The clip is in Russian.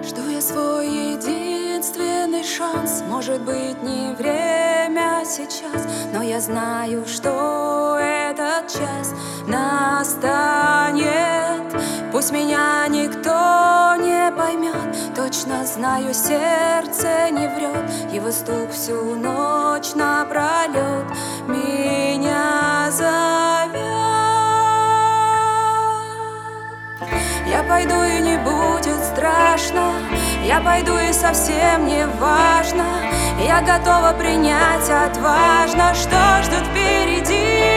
Жду я свой единственный шанс. Может быть, не время сейчас, но я знаю, что этот час настанет. Пусть меня никто не поймет, точно знаю, сердце не врет. Его стук всю ночь напролет меня зовет. Я пойду, и не будет страшно. Я пойду, и совсем не важно. Я готова принять отважно, что ждет впереди.